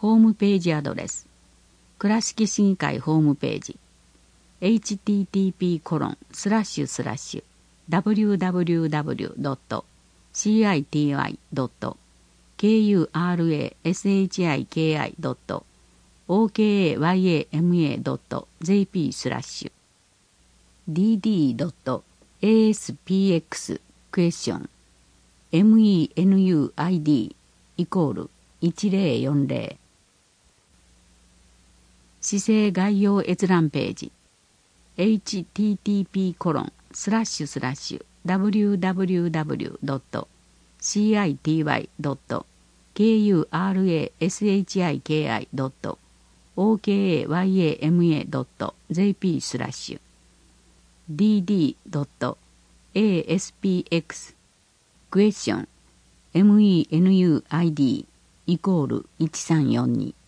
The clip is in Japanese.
ホームページアドレス、倉敷市議会ホームページ、http://www.city.krashik.okayama.jp/ dd.aspx question menuid=1040 市政概要閲覧ページ http://www.city.krashik.okayama.jp/ dd.aspx question menuid=1342